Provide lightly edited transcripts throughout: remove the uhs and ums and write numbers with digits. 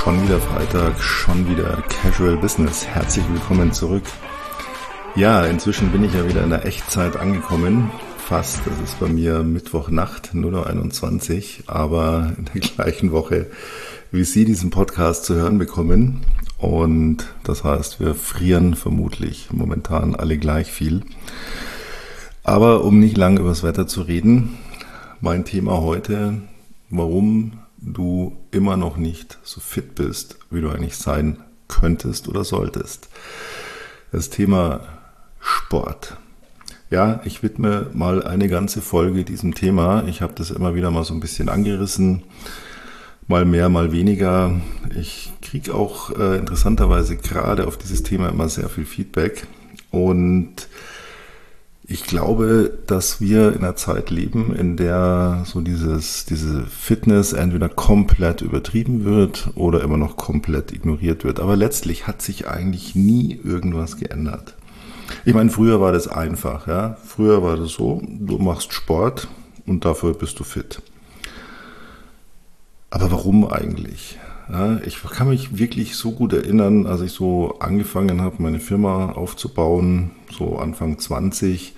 Schon wieder Freitag, schon wieder Casual Business. Herzlich willkommen zurück. Ja, inzwischen bin ich ja wieder in der Echtzeit angekommen. Fast, das ist bei mir Mittwochnacht, 0:21 Uhr, aber in der gleichen Woche, wie Sie diesen Podcast zu hören bekommen. Und das heißt, wir frieren vermutlich momentan alle gleich viel. Aber um nicht lange über das Wetter zu reden, mein Thema heute, warum du immer noch nicht so fit bist, wie du eigentlich sein könntest oder solltest. Das Thema Sport. Ja, ich widme mal eine ganze Folge diesem Thema. Ich habe das immer wieder mal so ein bisschen angerissen, mal mehr, mal weniger. Ich kriege auch interessanterweise gerade auf dieses Thema immer sehr viel Feedback und ich glaube, dass wir in einer Zeit leben, in der so diese Fitness entweder komplett übertrieben wird oder immer noch komplett ignoriert wird. Aber letztlich hat sich eigentlich nie irgendwas geändert. Ich meine, früher war das einfach. Ja? Früher war das so, du machst Sport und dafür bist du fit. Aber warum eigentlich? Ja, ich kann mich wirklich so gut erinnern, als ich so angefangen habe, meine Firma aufzubauen, so Anfang 20.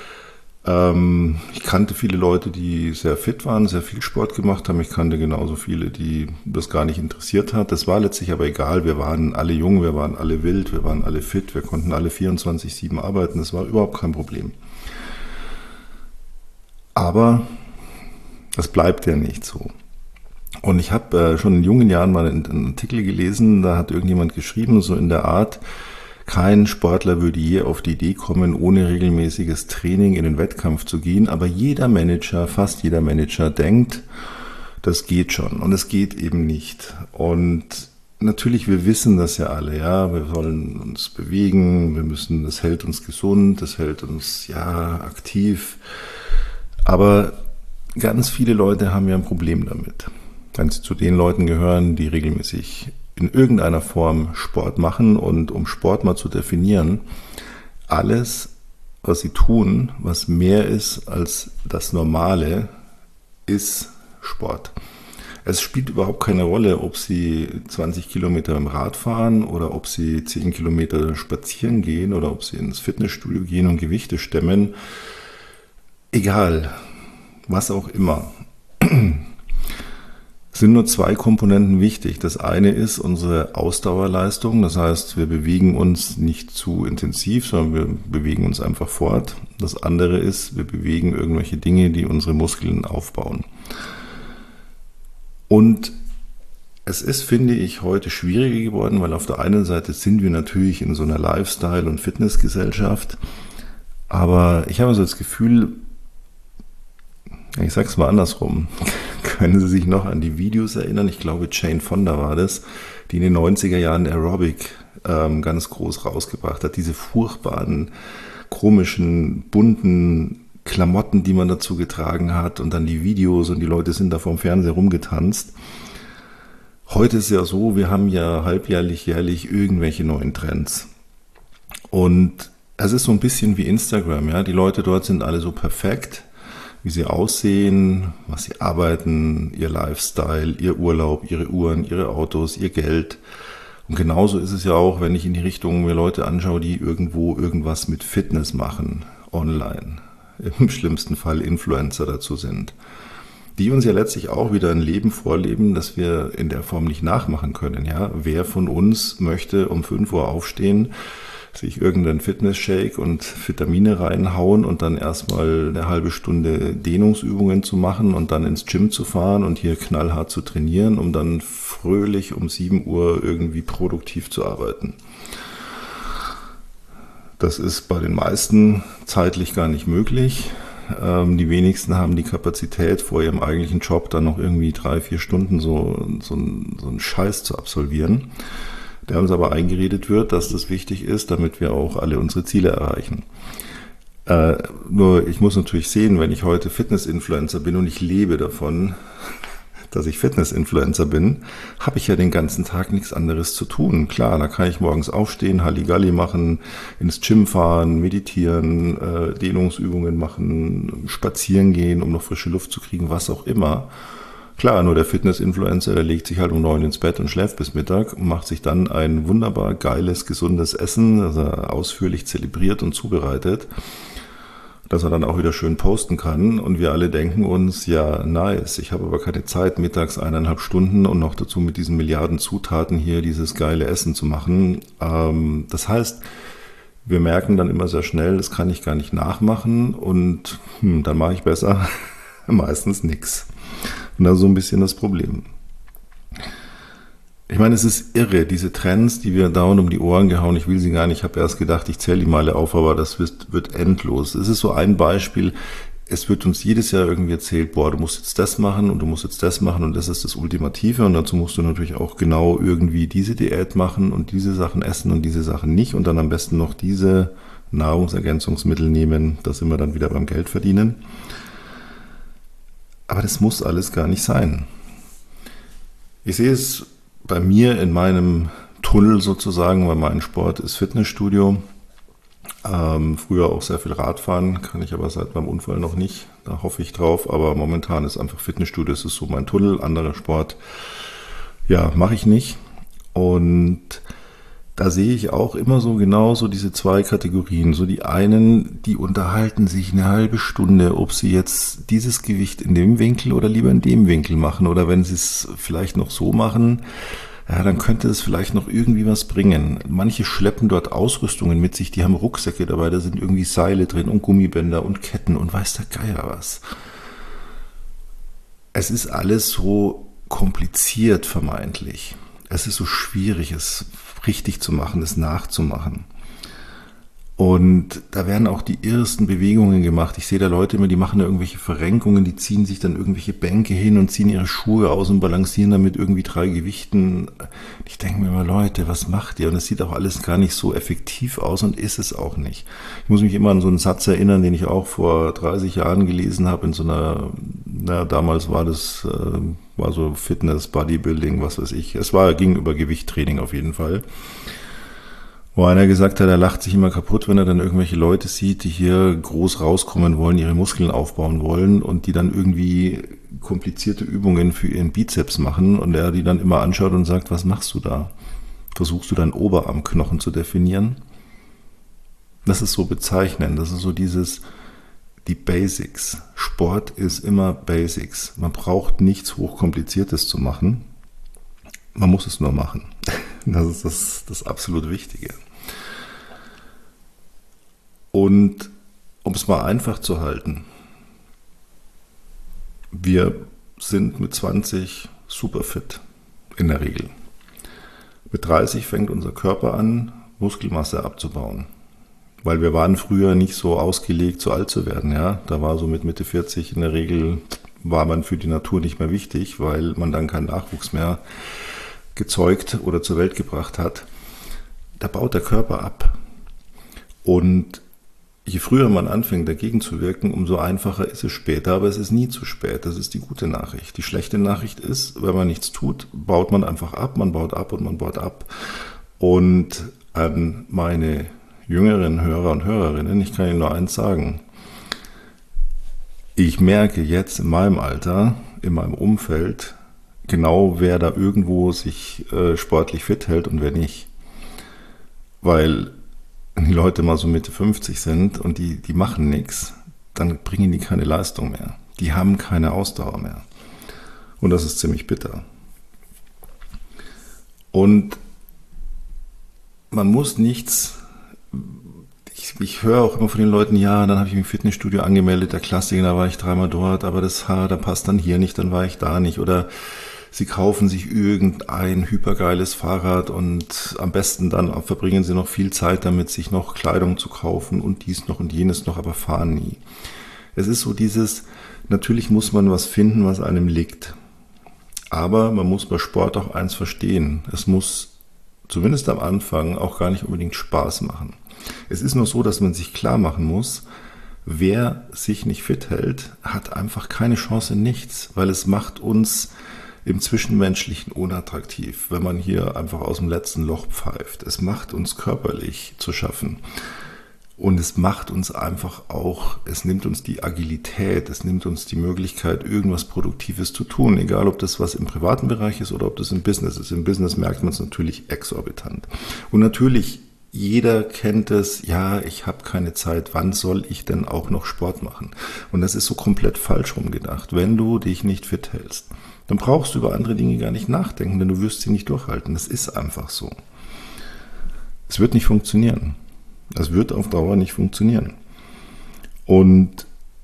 Ich kannte viele Leute, die sehr fit waren, sehr viel Sport gemacht haben. Ich kannte genauso viele, die das gar nicht interessiert hat. Das war letztlich aber egal. Wir waren alle jung, wir waren alle wild, wir waren alle fit, wir konnten alle 24/7 arbeiten. Das war überhaupt kein Problem. Aber das bleibt ja nicht so. Und ich habe schon in jungen Jahren mal einen Artikel gelesen, da hat irgendjemand geschrieben, so in der Art, kein Sportler würde je auf die Idee kommen, ohne regelmäßiges Training in den Wettkampf zu gehen, aber fast jeder Manager denkt, das geht schon und es geht eben nicht. Und natürlich, wir wissen das ja alle, ja, wir sollen uns bewegen, das hält uns gesund, das hält uns aktiv, aber ganz viele Leute haben ja ein Problem damit. Wenn sie zu den Leuten gehören, die regelmäßig in irgendeiner Form Sport machen. Und um Sport mal zu definieren, alles, was sie tun, was mehr ist als das Normale, ist Sport. Es spielt überhaupt keine Rolle, ob sie 20 Kilometer im Rad fahren oder ob sie 10 Kilometer spazieren gehen oder ob sie ins Fitnessstudio gehen und Gewichte stemmen. Egal, was auch immer. Sind nur zwei Komponenten wichtig. Das eine ist unsere Ausdauerleistung, das heißt, wir bewegen uns nicht zu intensiv, sondern wir bewegen uns einfach fort. Das andere ist, wir bewegen irgendwelche Dinge, die unsere Muskeln aufbauen. Und es ist, finde ich, heute schwieriger geworden, weil auf der einen Seite sind wir natürlich in so einer Lifestyle- und Fitnessgesellschaft, aber ich habe so das Gefühl, ich sage es mal andersrum. Können Sie sich noch an die Videos erinnern? Ich glaube, Jane Fonda war das, die in den 90er Jahren Aerobic ganz groß rausgebracht hat. Diese furchtbaren, komischen, bunten Klamotten, die man dazu getragen hat und dann die Videos und die Leute sind da vorm Fernseher rumgetanzt. Heute ist ja so, wir haben ja halbjährlich, jährlich irgendwelche neuen Trends. Und es ist so ein bisschen wie Instagram, ja. Die Leute dort sind alle so perfekt, wie sie aussehen, was sie arbeiten, ihr Lifestyle, ihr Urlaub, ihre Uhren, ihre Autos, ihr Geld. Und genauso ist es ja auch, wenn ich in die Richtung mir Leute anschaue, die irgendwo irgendwas mit Fitness machen, online. Im schlimmsten Fall Influencer dazu sind. Die uns ja letztlich auch wieder ein Leben vorleben, das wir in der Form nicht nachmachen können. Ja? Wer von uns möchte um 5 Uhr aufstehen, sich irgendeinen Fitness-Shake und Vitamine reinhauen und dann erstmal eine halbe Stunde Dehnungsübungen zu machen und dann ins Gym zu fahren und hier knallhart zu trainieren, um dann fröhlich um 7 Uhr irgendwie produktiv zu arbeiten. Das ist bei den meisten zeitlich gar nicht möglich. Die wenigsten haben die Kapazität, vor ihrem eigentlichen Job dann noch irgendwie 3-4 Stunden so einen Scheiß zu absolvieren, der uns aber eingeredet wird, dass das wichtig ist, damit wir auch alle unsere Ziele erreichen. Nur ich muss natürlich sehen, wenn ich heute Fitness-Influencer bin und ich lebe davon, dass ich Fitness-Influencer bin, habe ich ja den ganzen Tag nichts anderes zu tun. Klar, da kann ich morgens aufstehen, Halligalli machen, ins Gym fahren, meditieren, Dehnungsübungen machen, spazieren gehen, um noch frische Luft zu kriegen, was auch immer. Klar, nur der Fitness-Influencer, der legt sich halt um 9 ins Bett und schläft bis Mittag und macht sich dann ein wunderbar geiles, gesundes Essen, das er ausführlich zelebriert und zubereitet, dass er dann auch wieder schön posten kann. Und wir alle denken uns, ja, nice, ich habe aber keine Zeit, mittags 1,5 Stunden und noch dazu mit diesen Milliarden Zutaten hier dieses geile Essen zu machen. Das heißt, wir merken dann immer sehr schnell, das kann ich gar nicht nachmachen und dann mache ich besser meistens nichts. Und das ist so ein bisschen das Problem. Ich meine, es ist irre, diese Trends, die wir dauernd um die Ohren gehauen, ich will sie gar nicht, ich habe erst gedacht, ich zähle die mal auf, aber das wird endlos. Es ist so ein Beispiel, es wird uns jedes Jahr irgendwie erzählt, boah, du musst jetzt das machen und du musst jetzt das machen und das ist das Ultimative und dazu musst du natürlich auch genau irgendwie diese Diät machen und diese Sachen essen und diese Sachen nicht und dann am besten noch diese Nahrungsergänzungsmittel nehmen, da sind wir dann wieder beim Geld verdienen. Aber das muss alles gar nicht sein. Ich sehe es bei mir in meinem Tunnel sozusagen, weil mein Sport ist Fitnessstudio. Früher auch sehr viel Radfahren, kann ich aber seit meinem Unfall noch nicht. Da hoffe ich drauf, aber momentan ist einfach Fitnessstudio, das ist so mein Tunnel. Anderer Sport, ja, mache ich nicht. Und da sehe ich auch immer so genauso diese zwei Kategorien. So die einen, die unterhalten sich eine halbe Stunde, ob sie jetzt dieses Gewicht in dem Winkel oder lieber in dem Winkel machen. Oder wenn sie es vielleicht noch so machen, ja, dann könnte es vielleicht noch irgendwie was bringen. Manche schleppen dort Ausrüstungen mit sich, die haben Rucksäcke dabei, da sind irgendwie Seile drin und Gummibänder und Ketten und weiß der Geier was. Es ist alles so kompliziert vermeintlich. Es ist so schwierig, es richtig zu machen, es nachzumachen. Und da werden auch die irrsten Bewegungen gemacht. Ich sehe da Leute immer, die machen da irgendwelche Verrenkungen, die ziehen sich dann irgendwelche Bänke hin und ziehen ihre Schuhe aus und balancieren damit irgendwie 3 Gewichten. Ich denke mir immer, Leute, was macht ihr? Und es sieht auch alles gar nicht so effektiv aus und ist es auch nicht. Ich muss mich immer an so einen Satz erinnern, den ich auch vor 30 Jahren gelesen habe in so einer, damals war das, war so Fitness, Bodybuilding, was weiß ich. Ging über Gewichttraining auf jeden Fall. Wo einer gesagt hat, er lacht sich immer kaputt, wenn er dann irgendwelche Leute sieht, die hier groß rauskommen wollen, ihre Muskeln aufbauen wollen und die dann irgendwie komplizierte Übungen für ihren Bizeps machen und er die dann immer anschaut und sagt, was machst du da? Versuchst du deinen Oberarmknochen zu definieren? Das ist so bezeichnend, das ist so die Basics. Sport ist immer Basics. Man braucht nichts Hochkompliziertes zu machen. Man muss es nur machen. Das ist das absolut Wichtige. Und um es mal einfach zu halten, wir sind mit 20 super fit, in der Regel. Mit 30 fängt unser Körper an, Muskelmasse abzubauen. Weil wir waren früher nicht so ausgelegt, so alt zu werden. Ja? Da war so mit Mitte 40 in der Regel, war man für die Natur nicht mehr wichtig, weil man dann keinen Nachwuchs mehr gezeugt oder zur Welt gebracht hat. Da baut der Körper ab. Und je früher man anfängt, dagegen zu wirken, umso einfacher ist es später, aber es ist nie zu spät. Das ist die gute Nachricht. Die schlechte Nachricht ist, wenn man nichts tut, baut man einfach ab, man baut ab und man baut ab. Und an meine jüngeren Hörer und Hörerinnen, ich kann Ihnen nur eins sagen. Ich merke jetzt in meinem Alter, in meinem Umfeld, genau wer da irgendwo sich sportlich fit hält und wer nicht. Weil die Leute mal so Mitte 50 sind und die machen nichts, dann bringen die keine Leistung mehr. Die haben keine Ausdauer mehr. Und das ist ziemlich bitter. Und man muss nichts, ich höre auch immer von den Leuten, ja, dann habe ich mich im Fitnessstudio angemeldet, der Klassiker, da war ich 3-mal dort, aber das Haar, da passt dann hier nicht, dann war ich da nicht. Oder sie kaufen sich irgendein hypergeiles Fahrrad und am besten dann verbringen sie noch viel Zeit damit, sich noch Kleidung zu kaufen und dies noch und jenes noch, aber fahren nie. Es ist so natürlich muss man was finden, was einem liegt. Aber man muss bei Sport auch eins verstehen. Es muss zumindest am Anfang auch gar nicht unbedingt Spaß machen. Es ist nur so, dass man sich klar machen muss, wer sich nicht fit hält, hat einfach keine Chance in nichts, weil es macht uns im Zwischenmenschlichen unattraktiv, wenn man hier einfach aus dem letzten Loch pfeift. Es macht uns körperlich zu schaffen. Und es macht uns einfach auch, es nimmt uns die Agilität, es nimmt uns die Möglichkeit, irgendwas Produktives zu tun, egal ob das was im privaten Bereich ist oder ob das im Business ist. Im Business merkt man es natürlich exorbitant. Und natürlich, jeder kennt es, ja, ich habe keine Zeit, wann soll ich denn auch noch Sport machen? Und das ist so komplett falsch rumgedacht. Wenn du dich nicht fit hältst, dann brauchst du über andere Dinge gar nicht nachdenken, denn du wirst sie nicht durchhalten. Das ist einfach so. Es wird nicht funktionieren. Es wird auf Dauer nicht funktionieren. Und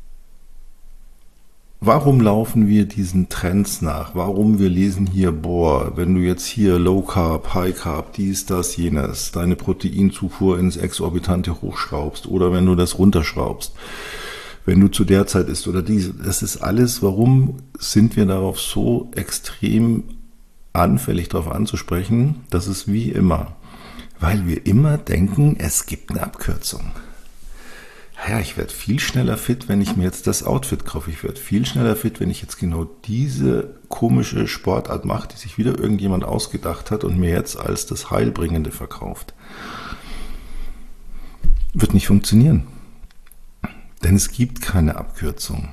warum laufen wir diesen Trends nach? Warum wir lesen hier, boah, wenn du jetzt hier Low Carb, High Carb, dies, das, jenes, deine Proteinzufuhr ins Exorbitante hochschraubst oder wenn du das runterschraubst, wenn du zu der Zeit isst oder diese, das ist alles, warum sind wir darauf so extrem anfällig darauf anzusprechen? Das ist wie immer. Weil wir immer denken, es gibt eine Abkürzung. Ja, ich werde viel schneller fit, wenn ich mir jetzt das Outfit kaufe. Ich werde viel schneller fit, wenn ich jetzt genau diese komische Sportart mache, die sich wieder irgendjemand ausgedacht hat und mir jetzt als das Heilbringende verkauft. Wird nicht funktionieren. Denn es gibt keine Abkürzung.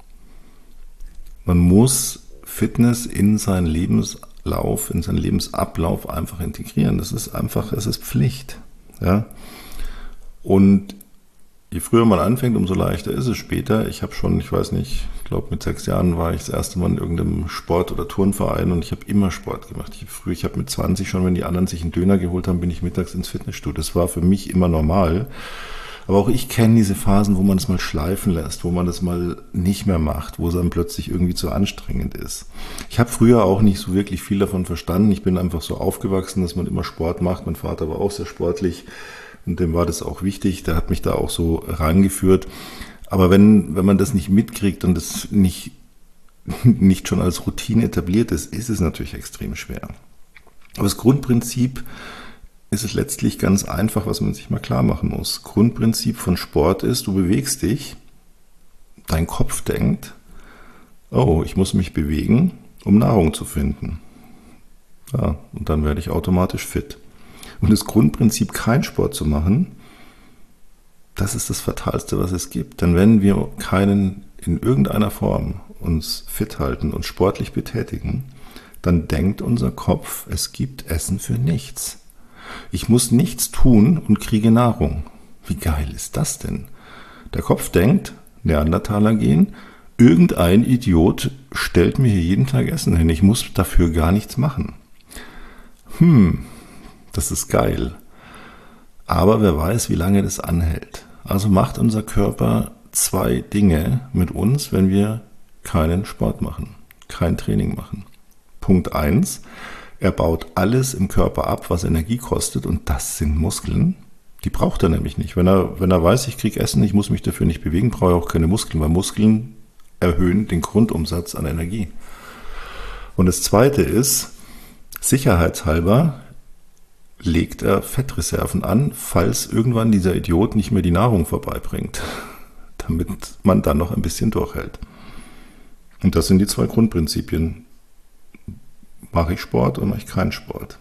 Man muss Fitness in seinen Lebenslauf, in seinen Lebensablauf einfach integrieren. Das ist einfach, es ist Pflicht. Ja? Und je früher man anfängt, umso leichter ist es später. Ich habe schon, ich weiß nicht, ich glaube mit 6 Jahren war ich das erste Mal in irgendeinem Sport- oder Turnverein und ich habe immer Sport gemacht. Ich habe mit 20 schon, wenn die anderen sich einen Döner geholt haben, bin ich mittags ins Fitnessstudio. Das war für mich immer normal. Aber auch ich kenne diese Phasen, wo man es mal schleifen lässt, wo man das mal nicht mehr macht, wo es dann plötzlich irgendwie zu anstrengend ist. Ich habe früher auch nicht so wirklich viel davon verstanden. Ich bin einfach so aufgewachsen, dass man immer Sport macht. Mein Vater war auch sehr sportlich und dem war das auch wichtig. Der hat mich da auch so rangeführt. Aber wenn man das nicht mitkriegt und das nicht schon als Routine etabliert ist, ist es natürlich extrem schwer. Aber das Grundprinzip ist es letztlich ganz einfach, was man sich mal klar machen muss. Grundprinzip von Sport ist, du bewegst dich, dein Kopf denkt, oh, ich muss mich bewegen, um Nahrung zu finden. Ja, und dann werde ich automatisch fit. Und das Grundprinzip, keinen Sport zu machen, das ist das Fatalste, was es gibt. Denn wenn wir keinen in irgendeiner Form uns fit halten und sportlich betätigen, dann denkt unser Kopf, es gibt Essen für nichts. Ich muss nichts tun und kriege Nahrung. Wie geil ist das denn? Der Kopf denkt, Neandertaler gehen, irgendein Idiot stellt mir hier jeden Tag Essen hin. Ich muss dafür gar nichts machen. Das ist geil. Aber wer weiß, wie lange das anhält. Also macht unser Körper 2 Dinge mit uns, wenn wir keinen Sport machen, kein Training machen. Punkt 1. Er baut alles im Körper ab, was Energie kostet, und das sind Muskeln. Die braucht er nämlich nicht. Wenn er weiß, ich kriege Essen, ich muss mich dafür nicht bewegen, brauche ich auch keine Muskeln, weil Muskeln erhöhen den Grundumsatz an Energie. Und das Zweite ist, sicherheitshalber legt er Fettreserven an, falls irgendwann dieser Idiot nicht mehr die Nahrung vorbeibringt, damit man dann noch ein bisschen durchhält. Und das sind die 2 Grundprinzipien. Mache ich Sport oder mache ich keinen Sport?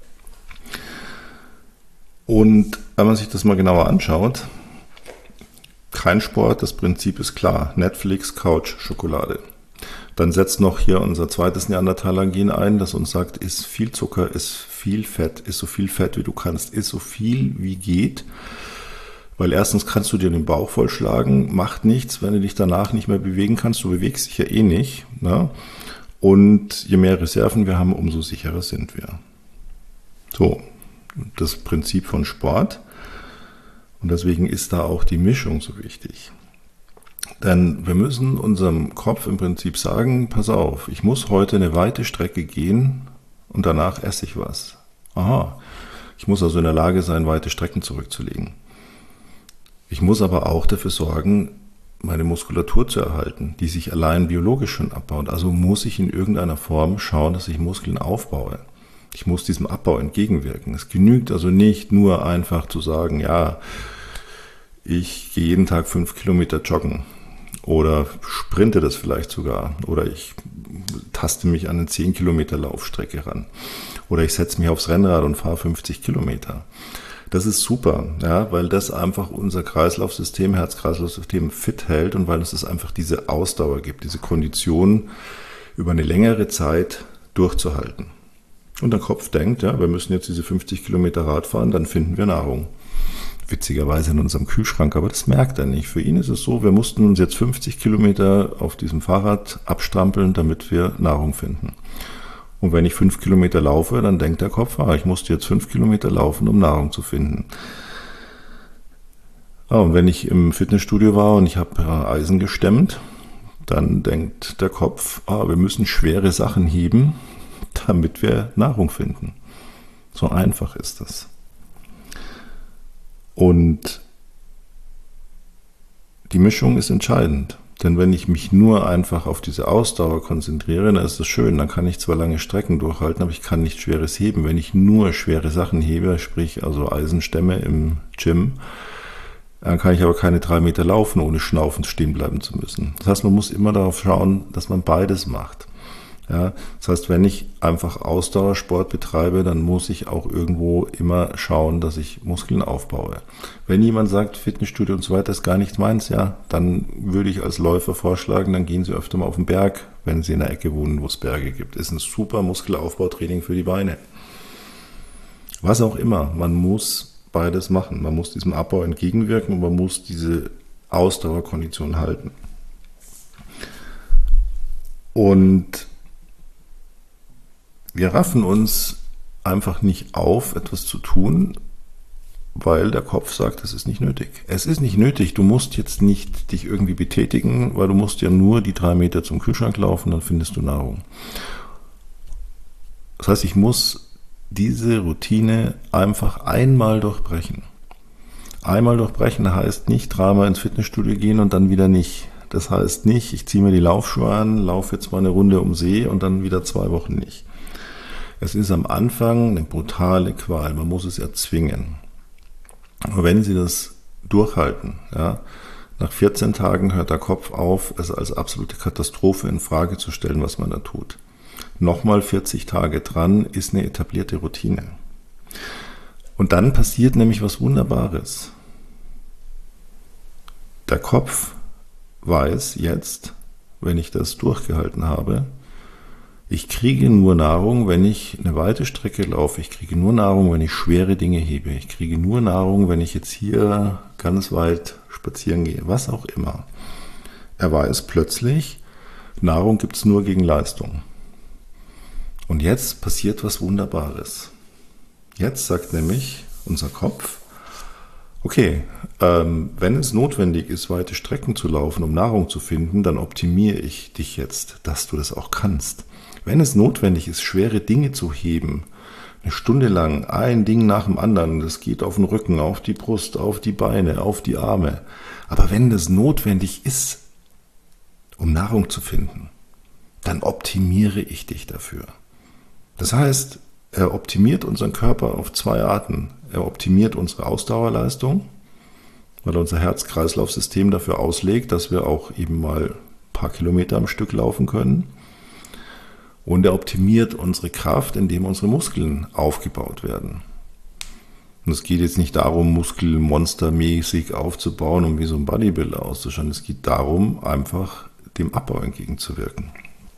Und wenn man sich das mal genauer anschaut, kein Sport, das Prinzip ist klar. Netflix, Couch, Schokolade. Dann setzt noch hier unser zweites Neandertaler-Gen ein, das uns sagt, iss viel Zucker, iss viel Fett, iss so viel Fett wie du kannst, iss so viel wie geht. Weil erstens kannst du dir den Bauch vollschlagen, macht nichts, wenn du dich danach nicht mehr bewegen kannst. Du bewegst dich ja eh nicht, ne? Und je mehr Reserven wir haben, umso sicherer sind wir. So, das Prinzip von Sport. Und deswegen ist da auch die Mischung so wichtig. Denn wir müssen unserem Kopf im Prinzip sagen, pass auf, ich muss heute eine weite Strecke gehen und danach esse ich was. Aha, ich muss also in der Lage sein, weite Strecken zurückzulegen. Ich muss aber auch dafür sorgen, meine Muskulatur zu erhalten, die sich allein biologisch schon abbaut. Also muss ich in irgendeiner Form schauen, dass ich Muskeln aufbaue. Ich muss diesem Abbau entgegenwirken. Es genügt also nicht nur einfach zu sagen, ja, ich gehe jeden Tag 5 Kilometer joggen oder sprinte das vielleicht sogar oder ich taste mich an eine 10 Kilometer Laufstrecke ran oder ich setze mich aufs Rennrad und fahre 50 Kilometer. Das ist super, ja, weil das einfach unser Kreislaufsystem, Herz-Kreislauf-System fit hält und weil es einfach diese Ausdauer gibt, diese Kondition über eine längere Zeit durchzuhalten. Und der Kopf denkt, ja, wir müssen jetzt diese 50 Kilometer Rad fahren, dann finden wir Nahrung. Witzigerweise in unserem Kühlschrank, aber das merkt er nicht. Für ihn ist es so, wir mussten uns jetzt 50 Kilometer auf diesem Fahrrad abstrampeln, damit wir Nahrung finden. Und wenn ich 5 Kilometer laufe, dann denkt der Kopf, ich musste jetzt 5 Kilometer laufen, um Nahrung zu finden. Und wenn ich im Fitnessstudio war und ich habe Eisen gestemmt, dann denkt der Kopf, wir müssen schwere Sachen heben, damit wir Nahrung finden. So einfach ist das. Und die Mischung ist entscheidend. Denn wenn ich mich nur einfach auf diese Ausdauer konzentriere, dann ist das schön. Dann kann ich zwar lange Strecken durchhalten, aber ich kann nichts Schweres heben. Wenn ich nur schwere Sachen hebe, sprich also Eisenstämme im Gym, dann kann ich aber keine 3 Meter laufen, ohne schnaufend stehen bleiben zu müssen. Das heißt, man muss immer darauf schauen, dass man beides macht. Ja, das heißt, wenn ich einfach Ausdauersport betreibe, dann muss ich auch irgendwo immer schauen, dass ich Muskeln aufbaue. Wenn jemand sagt, Fitnessstudio und so weiter ist gar nichts meins, ja, dann würde ich als Läufer vorschlagen, dann gehen Sie öfter mal auf den Berg, wenn Sie in einer Ecke wohnen, wo es Berge gibt. Ist ein super Muskelaufbautraining für die Beine. Was auch immer, man muss beides machen. Man muss diesem Abbau entgegenwirken und man muss diese Ausdauerkondition halten. Und wir raffen uns einfach nicht auf, etwas zu tun, weil der Kopf sagt, es ist nicht nötig. Es ist nicht nötig, du musst jetzt nicht dich irgendwie betätigen, weil du musst ja nur die 3 Meter zum Kühlschrank laufen, dann findest du Nahrung. Das heißt, ich muss diese Routine einfach einmal durchbrechen. Einmal durchbrechen heißt nicht 3-mal ins Fitnessstudio gehen und dann wieder nicht. Das heißt nicht, ich ziehe mir die Laufschuhe an, laufe jetzt mal eine Runde um See und dann wieder 2 Wochen nicht. Es ist am Anfang eine brutale Qual, man muss es erzwingen. Aber wenn Sie das durchhalten, ja, nach 14 Tagen hört der Kopf auf, es als absolute Katastrophe in Frage zu stellen, was man da tut. Nochmal 40 Tage dran ist eine etablierte Routine. Und dann passiert nämlich was Wunderbares. Der Kopf weiß jetzt, wenn ich das durchgehalten habe, ich kriege nur Nahrung, wenn ich eine weite Strecke laufe. Ich kriege nur Nahrung, wenn ich schwere Dinge hebe. Ich kriege nur Nahrung, wenn ich jetzt hier ganz weit spazieren gehe. Was auch immer. Er weiß plötzlich, Nahrung gibt es nur gegen Leistung. Und jetzt passiert was Wunderbares. Jetzt sagt nämlich unser Kopf, okay, wenn es notwendig ist, weite Strecken zu laufen, um Nahrung zu finden, dann optimiere ich dich jetzt, dass du das auch kannst. Wenn es notwendig ist, schwere Dinge zu heben, eine Stunde lang, ein Ding nach dem anderen, das geht auf den Rücken, auf die Brust, auf die Beine, auf die Arme. Aber wenn das notwendig ist, um Nahrung zu finden, dann optimiere ich dich dafür. Das heißt, er optimiert unseren Körper auf 2 Arten. Er optimiert unsere Ausdauerleistung, weil unser Herz-Kreislauf-System dafür auslegt, dass wir auch eben mal ein paar Kilometer am Stück laufen können. Und er optimiert unsere Kraft, indem unsere Muskeln aufgebaut werden. Und es geht jetzt nicht darum, Muskel monstermäßig aufzubauen, um wie so ein Bodybuilder auszuschauen. Es geht darum, einfach dem Abbau entgegenzuwirken.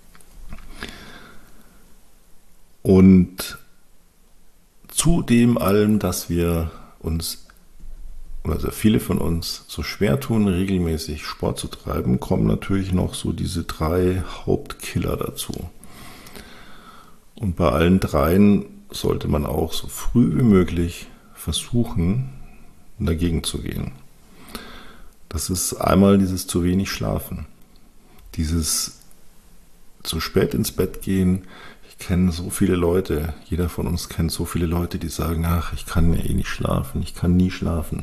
Und zu dem allem, dass wir uns, oder sehr viele von uns, so schwer tun, regelmäßig Sport zu treiben, kommen natürlich noch so diese 3 Hauptkiller dazu. Und bei allen 3 sollte man auch so früh wie möglich versuchen, dagegen zu gehen. Das ist einmal dieses zu wenig Schlafen, dieses zu spät ins Bett gehen. Ich kenne so viele Leute, jeder von uns kennt so viele Leute, die sagen, ach, ich kann ja eh nicht schlafen, ich kann nie schlafen.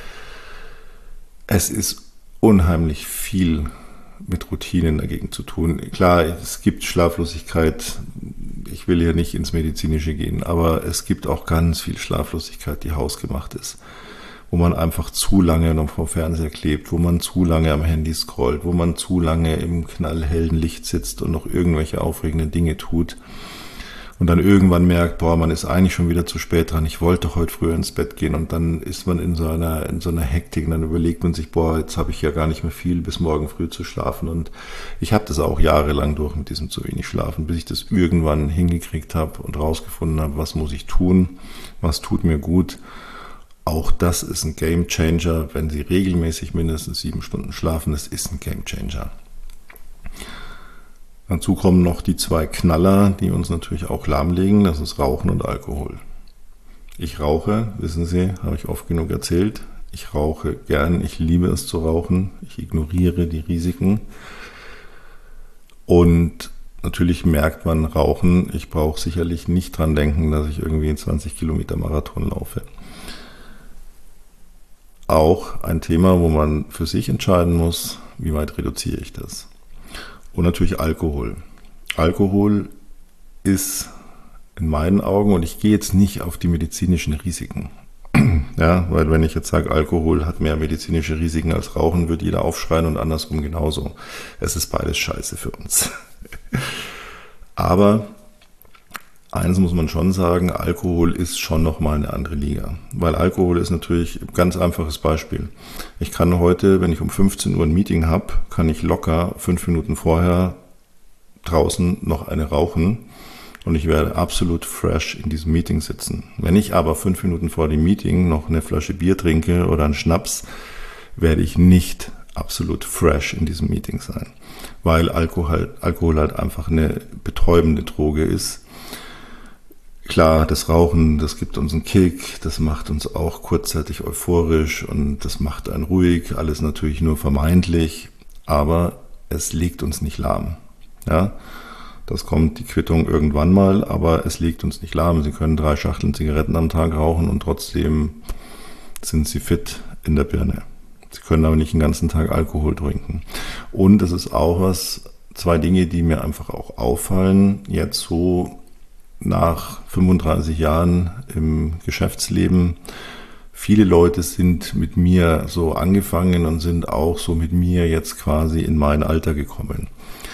Es ist unheimlich viel mit Routinen dagegen zu tun. Klar, es gibt Schlaflosigkeit, ich will hier nicht ins Medizinische gehen, aber es gibt auch ganz viel Schlaflosigkeit, die hausgemacht ist, wo man einfach zu lange noch vor dem Fernseher klebt, wo man zu lange am Handy scrollt, wo man zu lange im knallhellen Licht sitzt und noch irgendwelche aufregenden Dinge tut. und dann irgendwann merkt, boah, man ist eigentlich schon wieder zu spät dran, ich wollte doch heute früher ins Bett gehen, und dann ist man in so einer Hektik, und dann überlegt man sich, boah, jetzt habe ich ja gar nicht mehr viel bis morgen früh zu schlafen. Und ich habe das auch jahrelang durch mit diesem zu wenig Schlafen, bis ich das irgendwann hingekriegt habe und rausgefunden habe, was muss ich tun, was tut mir gut. Auch das ist ein Game Changer, wenn Sie regelmäßig mindestens 7 Stunden schlafen, das ist ein Game Changer. Dazu kommen noch die 2 Knaller, die uns natürlich auch lahmlegen, das ist Rauchen und Alkohol. Ich rauche, wissen Sie, habe ich oft genug erzählt. Ich rauche gern, ich liebe es zu rauchen, ich ignoriere die Risiken. Und natürlich merkt man Rauchen, ich brauche sicherlich nicht dran denken, dass ich irgendwie einen 20 Kilometer Marathon laufe. Auch ein Thema, wo man für sich entscheiden muss, wie weit reduziere ich das. Und natürlich Alkohol. Alkohol ist in meinen Augen, und ich gehe jetzt nicht auf die medizinischen Risiken, ja, weil wenn ich jetzt sage, Alkohol hat mehr medizinische Risiken als Rauchen, wird jeder aufschreien, und andersrum genauso. Es ist beides scheiße für uns. Aber eins muss man schon sagen, Alkohol ist schon nochmal eine andere Liga. Weil Alkohol ist natürlich ein ganz einfaches Beispiel. Ich kann heute, wenn ich um 15 Uhr ein Meeting habe, kann ich locker 5 Minuten vorher draußen noch eine rauchen, und ich werde absolut fresh in diesem Meeting sitzen. Wenn ich aber 5 Minuten vor dem Meeting noch eine Flasche Bier trinke oder einen Schnaps, werde ich nicht absolut fresh in diesem Meeting sein. Weil Alkohol halt einfach eine betäubende Droge ist. Klar, das Rauchen, das gibt uns einen Kick, das macht uns auch kurzzeitig euphorisch und das macht einen ruhig, alles natürlich nur vermeintlich, aber es legt uns nicht lahm. Ja, das kommt die Quittung irgendwann mal, aber es legt uns nicht lahm. Sie können 3 Schachteln Zigaretten am Tag rauchen und trotzdem sind Sie fit in der Birne. Sie können aber nicht den ganzen Tag Alkohol trinken. Und es ist auch 2 Dinge, die mir einfach auch auffallen, jetzt so nach 35 Jahren im Geschäftsleben. Viele Leute sind mit mir so angefangen und sind auch so mit mir jetzt quasi in mein Alter gekommen.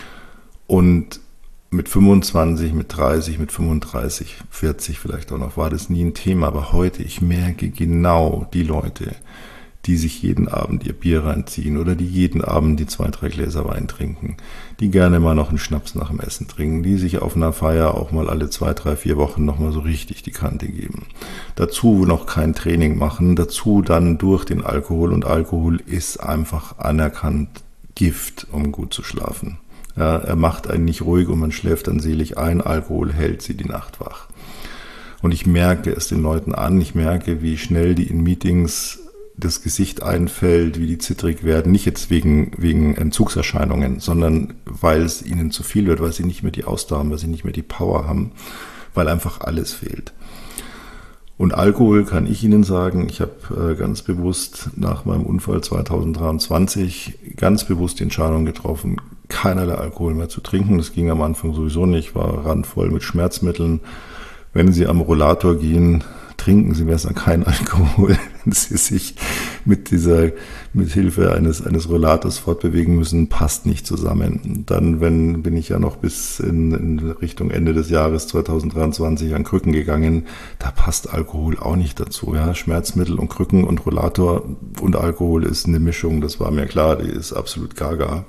Und mit 25, mit 30, mit 35, 40 vielleicht auch noch, war das nie ein Thema. Aber heute, ich merke genau die Leute, die sich jeden Abend ihr Bier reinziehen oder die jeden Abend die 2, 3 Gläser Wein trinken, die gerne mal noch einen Schnaps nach dem Essen trinken, die sich auf einer Feier auch mal alle 2, 3, 4 Wochen nochmal so richtig die Kante geben. Dazu noch kein Training machen, dazu dann durch den Alkohol, und Alkohol ist einfach anerkannt Gift, um gut zu schlafen. Ja, er macht einen nicht ruhig und man schläft dann selig ein. Alkohol hält sie die Nacht wach. Und ich merke es den Leuten an, ich merke, wie schnell die in Meetings das Gesicht einfällt, wie die zittrig werden, nicht jetzt wegen Entzugserscheinungen, sondern weil es ihnen zu viel wird, weil sie nicht mehr die Ausdauer haben, weil sie nicht mehr die Power haben, weil einfach alles fehlt. Und Alkohol kann ich Ihnen sagen, ich habe ganz bewusst nach meinem Unfall 2023 ganz bewusst die Entscheidung getroffen, keinerlei Alkohol mehr zu trinken. Das ging am Anfang sowieso nicht, war randvoll mit Schmerzmitteln. Wenn Sie am Rollator gehen, trinken Sie besser keinen Alkohol, wenn Sie sich mit Hilfe eines Rollators fortbewegen müssen, passt nicht zusammen. Dann bin ich ja noch bis in Richtung Ende des Jahres 2023 an Krücken gegangen, da passt Alkohol auch nicht dazu. Ja? Schmerzmittel und Krücken und Rollator und Alkohol ist eine Mischung, das war mir klar, die ist absolut gaga.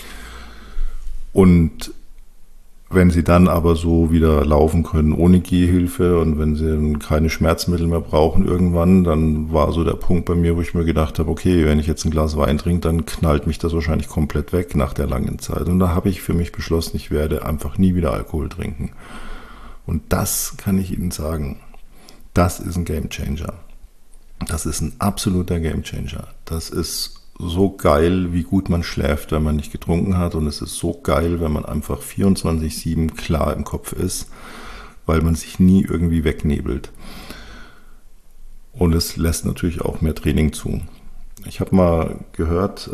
Und wenn Sie dann aber so wieder laufen können ohne Gehhilfe und wenn Sie keine Schmerzmittel mehr brauchen irgendwann, dann war so der Punkt bei mir, wo ich mir gedacht habe, okay, wenn ich jetzt ein Glas Wein trinke, dann knallt mich das wahrscheinlich komplett weg nach der langen Zeit. Und da habe ich für mich beschlossen, ich werde einfach nie wieder Alkohol trinken. Und das kann ich Ihnen sagen, das ist ein Gamechanger. Das ist ein absoluter Gamechanger. Das ist so geil, wie gut man schläft, wenn man nicht getrunken hat. Und es ist so geil, wenn man einfach 24/7 klar im Kopf ist, weil man sich nie irgendwie wegnebelt. Und es lässt natürlich auch mehr Training zu. Ich habe mal gehört,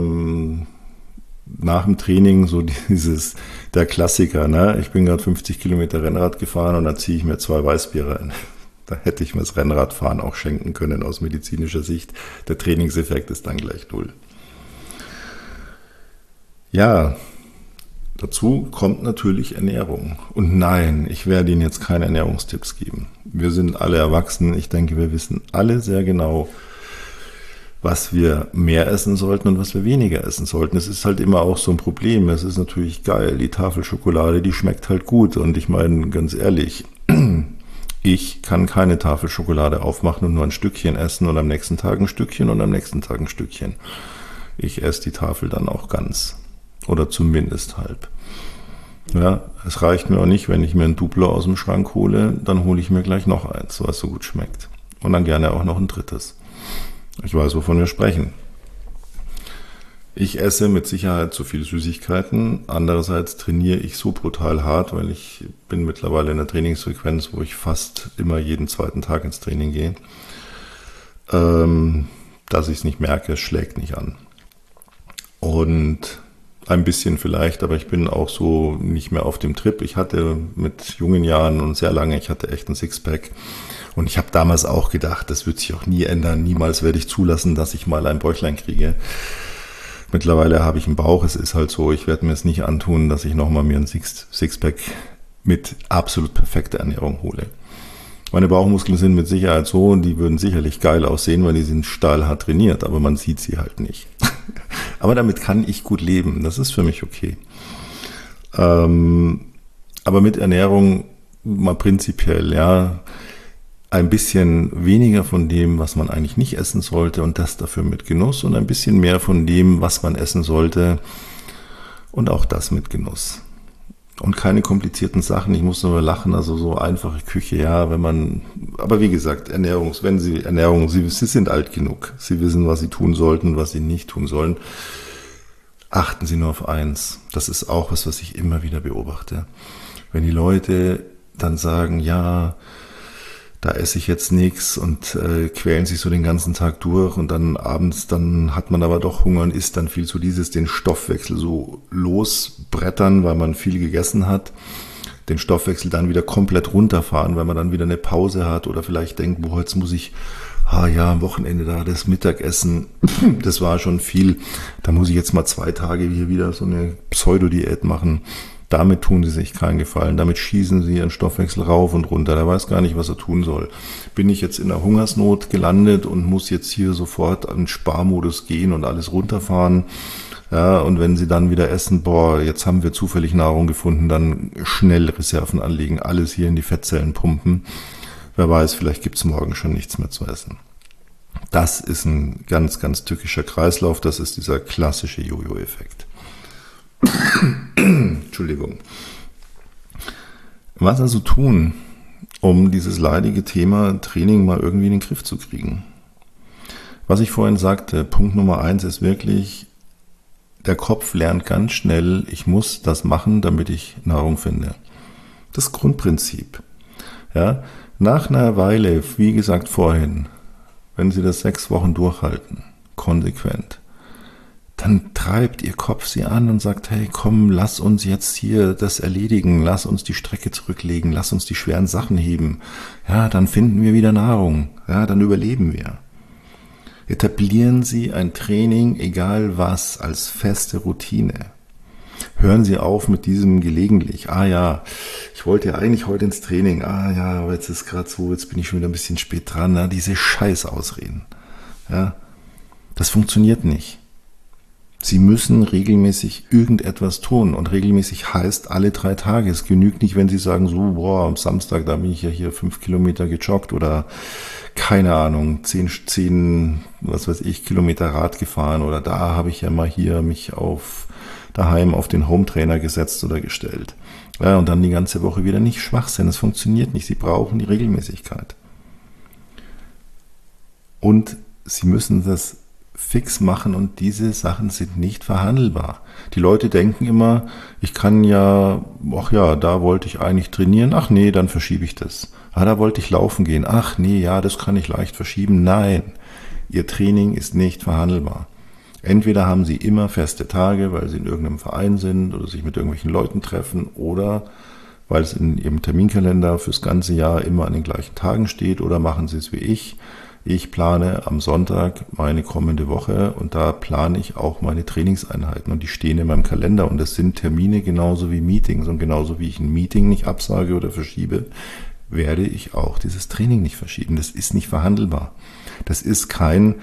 nach dem Training so der Klassiker, ne? Ich bin gerade 50 Kilometer Rennrad gefahren und dann ziehe ich mir 2 Weißbier rein. Da hätte ich mir das Rennradfahren auch schenken können aus medizinischer Sicht. Der Trainingseffekt ist dann gleich 0. Ja, Dazu kommt natürlich Ernährung. Und nein, ich werde Ihnen jetzt keine Ernährungstipps geben. Wir sind alle erwachsen. Ich denke, wir wissen alle sehr genau, was wir mehr essen sollten und was wir weniger essen sollten. Es ist halt immer auch so ein Problem. Es ist natürlich geil. Die Tafel Schokolade, die schmeckt halt gut. Und ich meine, ganz ehrlich, ich kann keine Tafel Schokolade aufmachen und nur ein Stückchen essen und am nächsten Tag ein Stückchen und am nächsten Tag ein Stückchen. Ich esse die Tafel dann auch ganz. Oder zumindest halb. Ja, es reicht mir auch nicht, wenn ich mir ein Duplo aus dem Schrank hole, dann hole ich mir gleich noch eins, was so gut schmeckt. Und dann gerne auch noch ein drittes. Ich weiß, wovon wir sprechen. Ich esse mit Sicherheit zu viel Süßigkeiten. Andererseits trainiere ich so brutal hart, weil ich bin mittlerweile in der Trainingsfrequenz, wo ich fast immer jeden zweiten Tag ins Training gehe, dass ich es nicht merke, es schlägt nicht an. Und ein bisschen vielleicht, aber ich bin auch so nicht mehr auf dem Trip. Ich hatte mit jungen Jahren und sehr lange, ich hatte echt ein Sixpack. Und ich habe damals auch gedacht, das wird sich auch nie ändern. Niemals werde ich zulassen, dass ich mal ein Bäuchlein kriege. Mittlerweile habe ich einen Bauch. Es ist halt so, ich werde mir es nicht antun, dass ich nochmal mir ein Sixpack mit absolut perfekter Ernährung hole. Meine Bauchmuskeln sind mit Sicherheit so und die würden sicherlich geil aussehen, weil die sind stahlhart trainiert, aber man sieht sie halt nicht. Aber damit kann ich gut leben. Das ist für mich okay. Aber mit Ernährung mal prinzipiell, ja, ein bisschen weniger von dem, was man eigentlich nicht essen sollte und das dafür mit Genuss und ein bisschen mehr von dem, was man essen sollte und auch das mit Genuss. Und keine komplizierten Sachen, ich muss nur lachen, also so einfache Küche, ja, wenn man, aber wie gesagt, Sie sind alt genug, Sie wissen, was Sie tun sollten, was Sie nicht tun sollen. Achten Sie nur auf eins, das ist auch was ich immer wieder beobachte. Wenn die Leute dann sagen, ja, da esse ich jetzt nichts und quälen sich so den ganzen Tag durch und dann abends, dann hat man aber doch Hunger und isst dann viel zu den Stoffwechsel so losbrettern, weil man viel gegessen hat, den Stoffwechsel dann wieder komplett runterfahren, weil man dann wieder eine Pause hat oder vielleicht denkt, boah, jetzt muss ich, am Wochenende da das Mittagessen, das war schon viel, da muss ich jetzt mal 2 Tage hier wieder so eine Pseudodiät machen. Damit tun sie sich keinen Gefallen. Damit schießen sie ihren Stoffwechsel rauf und runter. Der weiß gar nicht, was er tun soll. Bin ich jetzt in der Hungersnot gelandet und muss jetzt hier sofort an den Sparmodus gehen und alles runterfahren? Ja, und wenn sie dann wieder essen, jetzt haben wir zufällig Nahrung gefunden, dann schnell Reserven anlegen, alles hier in die Fettzellen pumpen. Wer weiß, vielleicht gibt es morgen schon nichts mehr zu essen. Das ist ein ganz, ganz tückischer Kreislauf. Das ist dieser klassische Jojo-Effekt. Entschuldigung. Was also tun, um dieses leidige Thema Training mal irgendwie in den Griff zu kriegen? Was ich vorhin sagte, Punkt Nummer 1 ist wirklich, der Kopf lernt ganz schnell, ich muss das machen, damit ich Nahrung finde. Das Grundprinzip. Ja, nach einer Weile, wie gesagt vorhin, wenn Sie das 6 Wochen durchhalten, konsequent, dann treibt Ihr Kopf Sie an und sagt, hey, komm, lass uns jetzt hier das erledigen, lass uns die Strecke zurücklegen, lass uns die schweren Sachen heben. Ja, dann finden wir wieder Nahrung, ja, dann überleben wir. Etablieren Sie ein Training, egal was, als feste Routine. Hören Sie auf mit diesem gelegentlich, ich wollte ja eigentlich heute ins Training, aber jetzt ist gerade so, jetzt bin ich schon wieder ein bisschen spät dran, diese Scheißausreden. Ja, das funktioniert nicht. Sie müssen regelmäßig irgendetwas tun und regelmäßig heißt alle 3 Tage. Es genügt nicht, wenn Sie sagen, am Samstag, da bin ich ja hier 5 Kilometer gejoggt oder keine Ahnung, 10 Kilometer Rad gefahren oder da habe ich ja mal hier mich daheim auf den Home-Trainer gesetzt oder gestellt. Ja, und dann die ganze Woche wieder nicht Schwachsinn. Es funktioniert nicht. Sie brauchen die Regelmäßigkeit. Und Sie müssen das fix machen und diese Sachen sind nicht verhandelbar. Die Leute denken immer, ich kann ja, da wollte ich eigentlich trainieren, dann verschiebe ich das. Da wollte ich laufen gehen, das kann ich leicht verschieben. Nein, Ihr Training ist nicht verhandelbar. Entweder haben Sie immer feste Tage, weil Sie in irgendeinem Verein sind oder sich mit irgendwelchen Leuten treffen oder weil es in Ihrem Terminkalender fürs ganze Jahr immer an den gleichen Tagen steht oder machen Sie es wie ich. Ich plane am Sonntag meine kommende Woche und da plane ich auch meine Trainingseinheiten und die stehen in meinem Kalender und das sind Termine genauso wie Meetings und genauso wie ich ein Meeting nicht absage oder verschiebe, werde ich auch dieses Training nicht verschieben. Das ist nicht verhandelbar. Das ist kein,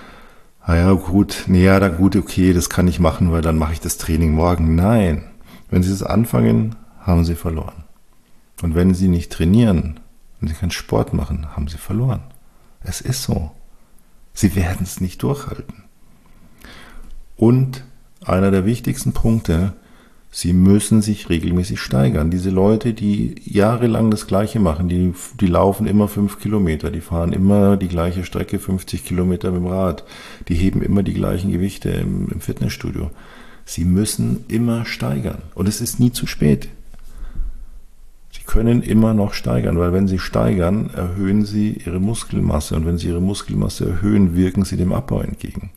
okay, das kann ich machen, weil dann mache ich das Training morgen. Nein, wenn Sie es anfangen, haben Sie verloren. Und wenn Sie nicht trainieren, wenn Sie keinen Sport machen, haben Sie verloren. Es ist so. Sie werden es nicht durchhalten. Und einer der wichtigsten Punkte, Sie müssen sich regelmäßig steigern. Diese Leute, die jahrelang das Gleiche machen, die laufen immer 5 Kilometer, die fahren immer die gleiche Strecke, 50 Kilometer mit dem Rad, die heben immer die gleichen Gewichte im Fitnessstudio. Sie müssen immer steigern. Und es ist nie zu spät. Sie können immer noch steigern, weil wenn Sie steigern, erhöhen Sie Ihre Muskelmasse. Und wenn Sie Ihre Muskelmasse erhöhen, wirken Sie dem Abbau entgegen.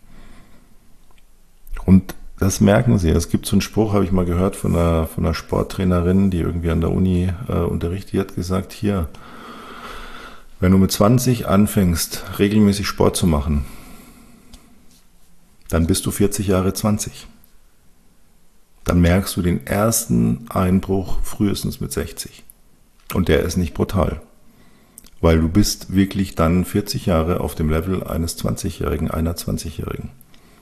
Und das merken Sie. Es gibt so einen Spruch, habe ich mal gehört von einer Sporttrainerin, die irgendwie an der Uni unterrichtet, die hat gesagt, hier, wenn du mit 20 anfängst, regelmäßig Sport zu machen, dann bist du 40 Jahre 20. Dann merkst du den ersten Einbruch frühestens mit 60. Und der ist nicht brutal. Weil du bist wirklich dann 40 Jahre auf dem Level eines 20-Jährigen, einer 20-Jährigen.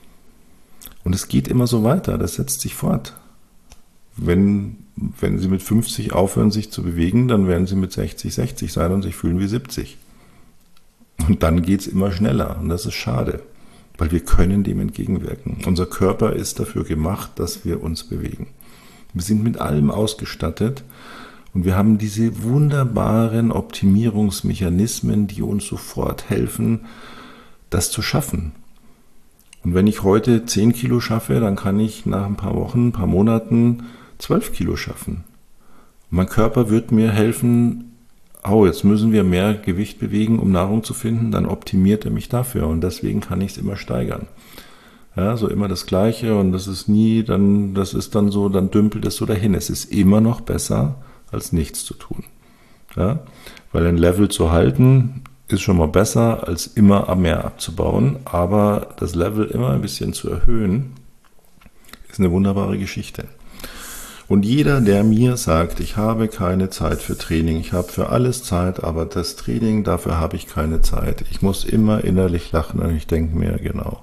Und es geht immer so weiter, das setzt sich fort. Wenn Sie mit 50 aufhören, sich zu bewegen, dann werden Sie mit 60 sein und sich fühlen wie 70. Und dann geht es immer schneller und das ist schade, weil wir können dem entgegenwirken. Unser Körper ist dafür gemacht, dass wir uns bewegen. Wir sind mit allem ausgestattet und wir haben diese wunderbaren Optimierungsmechanismen, die uns sofort helfen, das zu schaffen. Und wenn ich heute 10 Kilo schaffe, dann kann ich nach ein paar Wochen, ein paar Monaten 12 Kilo schaffen. Und mein Körper wird mir helfen, jetzt müssen wir mehr Gewicht bewegen, um Nahrung zu finden, dann optimiert er mich dafür und deswegen kann ich es immer steigern. Ja, so immer das Gleiche und das ist dann dümpelt es so dahin. Es ist immer noch besser, als nichts zu tun. Ja, weil ein Level zu halten, ist schon mal besser, als immer mehr abzubauen, aber das Level immer ein bisschen zu erhöhen, ist eine wunderbare Geschichte. Und jeder, der mir sagt, ich habe keine Zeit für Training, ich habe für alles Zeit, aber das Training, dafür habe ich keine Zeit. Ich muss immer innerlich lachen und ich denke mir, genau,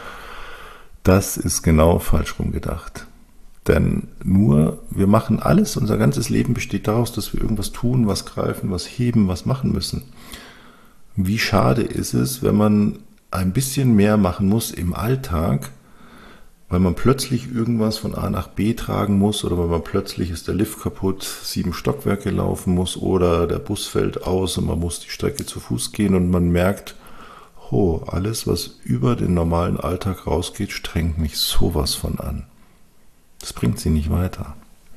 das ist genau falsch rum gedacht. Denn wir machen alles, unser ganzes Leben besteht daraus, dass wir irgendwas tun, was greifen, was heben, was machen müssen. Wie schade ist es, wenn man ein bisschen mehr machen muss im Alltag, weil man plötzlich irgendwas von A nach B tragen muss oder weil man plötzlich ist der Lift kaputt, 7 Stockwerke laufen muss oder der Bus fällt aus und man muss die Strecke zu Fuß gehen und man merkt, alles, was über den normalen Alltag rausgeht, strengt mich sowas von an. Das bringt Sie nicht weiter.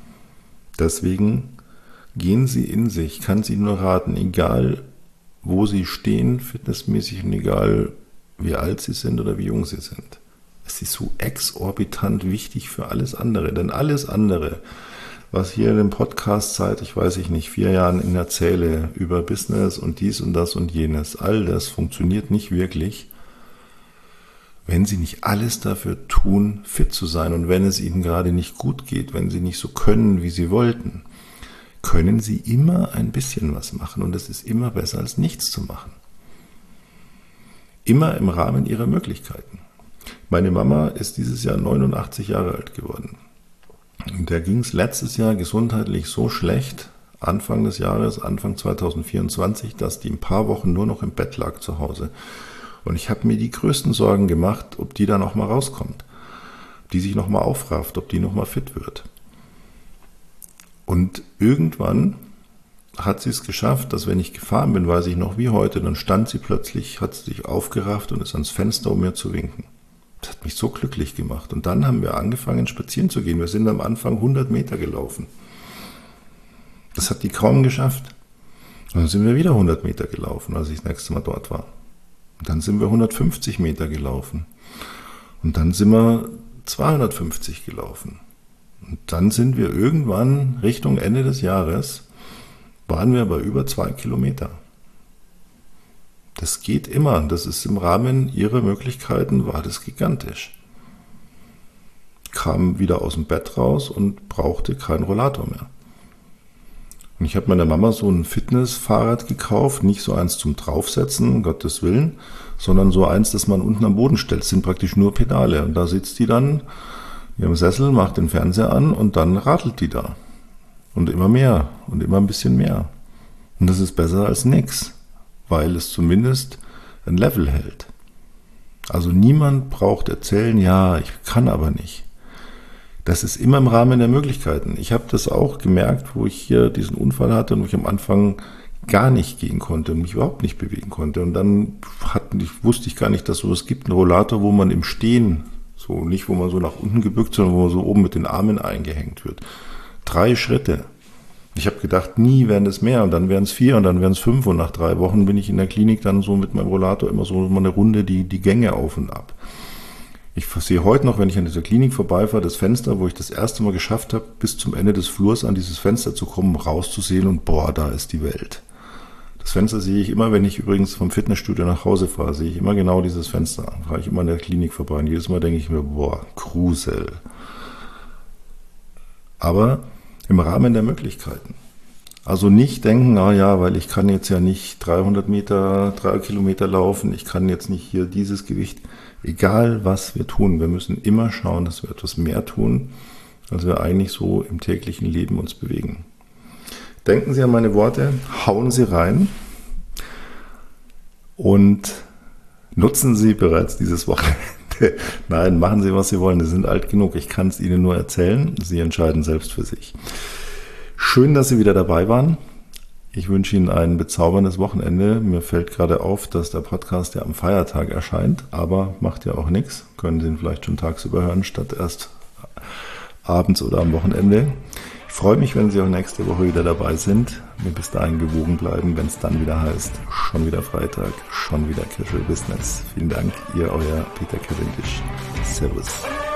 Deswegen gehen Sie in sich, kann Sie nur raten, egal wo Sie stehen, fitnessmäßig und egal wie alt Sie sind oder wie jung Sie sind. Es ist so exorbitant wichtig für alles andere, denn alles andere, was hier in dem Podcast seit, 4 Jahren Ihnen erzähle über Business und dies und das und jenes, all das funktioniert nicht wirklich, wenn Sie nicht alles dafür tun, fit zu sein und wenn es Ihnen gerade nicht gut geht, wenn Sie nicht so können, wie Sie wollten, können Sie immer ein bisschen was machen und es ist immer besser, als nichts zu machen. Immer im Rahmen Ihrer Möglichkeiten. Meine Mama ist dieses Jahr 89 Jahre alt geworden. Und der ging es letztes Jahr gesundheitlich so schlecht, Anfang des Jahres, Anfang 2024, dass die ein paar Wochen nur noch im Bett lag zu Hause. Und ich habe mir die größten Sorgen gemacht, ob die da nochmal rauskommt, ob die sich nochmal aufrafft, ob die nochmal fit wird. Und irgendwann hat sie es geschafft, dass wenn ich gefahren bin, weiß ich noch wie heute, dann stand sie plötzlich, hat sich aufgerafft und ist ans Fenster, um mir zu winken. Das hat mich so glücklich gemacht. Und dann haben wir angefangen, spazieren zu gehen. Wir sind am Anfang 100 Meter gelaufen. Das hat die kaum geschafft. Und dann sind wir wieder 100 Meter gelaufen, als ich das nächste Mal dort war. Und dann sind wir 150 Meter gelaufen. Und dann sind wir 250 gelaufen. Und dann sind wir irgendwann Richtung Ende des Jahres, waren wir bei über 2 Kilometer. Das geht immer. Das ist im Rahmen ihrer Möglichkeiten, war das gigantisch. Kam wieder aus dem Bett raus und brauchte keinen Rollator mehr. Und ich habe meiner Mama so ein Fitnessfahrrad gekauft, nicht so eins zum Draufsetzen, um Gottes Willen, sondern so eins, das man unten am Boden stellt. Das sind praktisch nur Pedale. Und da sitzt die dann in ihrem Sessel, macht den Fernseher an und dann radelt die da. Und immer mehr und immer ein bisschen mehr. Und das ist besser als nix, weil es zumindest ein Level hält. Also niemand braucht erzählen, ja, ich kann aber nicht. Das ist immer im Rahmen der Möglichkeiten. Ich habe das auch gemerkt, wo ich hier diesen Unfall hatte und wo ich am Anfang gar nicht gehen konnte und mich überhaupt nicht bewegen konnte. Und dann wusste ich gar nicht, dass sowas gibt, einen Rollator, wo man im Stehen, so nicht wo man so nach unten gebückt, sondern wo man so oben mit den Armen eingehängt wird. 3 Schritte. Ich habe gedacht, nie werden es mehr und dann wären es 4 und dann wären es 5 und nach 3 Wochen bin ich in der Klinik dann so mit meinem Rollator immer so mal eine Runde die Gänge auf und ab. Ich sehe heute noch, wenn ich an dieser Klinik vorbeifahre, das Fenster, wo ich das erste Mal geschafft habe, bis zum Ende des Flurs an dieses Fenster zu kommen, rauszusehen und boah, da ist die Welt. Das Fenster sehe ich immer, wenn ich übrigens vom Fitnessstudio nach Hause fahre, sehe ich immer genau dieses Fenster. Da fahre ich immer an der Klinik vorbei und jedes Mal denke ich mir, boah, Grusel. Aber im Rahmen der Möglichkeiten. Also nicht denken, weil ich kann jetzt ja nicht 3 Kilometer laufen, ich kann jetzt nicht hier dieses Gewicht. Egal, was wir tun, wir müssen immer schauen, dass wir etwas mehr tun, als wir eigentlich so im täglichen Leben uns bewegen. Denken Sie an meine Worte, hauen Sie rein und nutzen Sie bereits dieses Wochenende. Nein, machen Sie, was Sie wollen, Sie sind alt genug, ich kann es Ihnen nur erzählen, Sie entscheiden selbst für sich. Schön, dass Sie wieder dabei waren. Ich wünsche Ihnen ein bezauberndes Wochenende. Mir fällt gerade auf, dass der Podcast ja am Feiertag erscheint, aber macht ja auch nichts. Können Sie ihn vielleicht schon tagsüber hören, statt erst abends oder am Wochenende. Ich freue mich, wenn Sie auch nächste Woche wieder dabei sind. Mir bis dahin gewogen bleiben, wenn es dann wieder heißt, schon wieder Freitag, schon wieder Casual Business. Vielen Dank, Ihr, euer Peter Cavendish. Servus.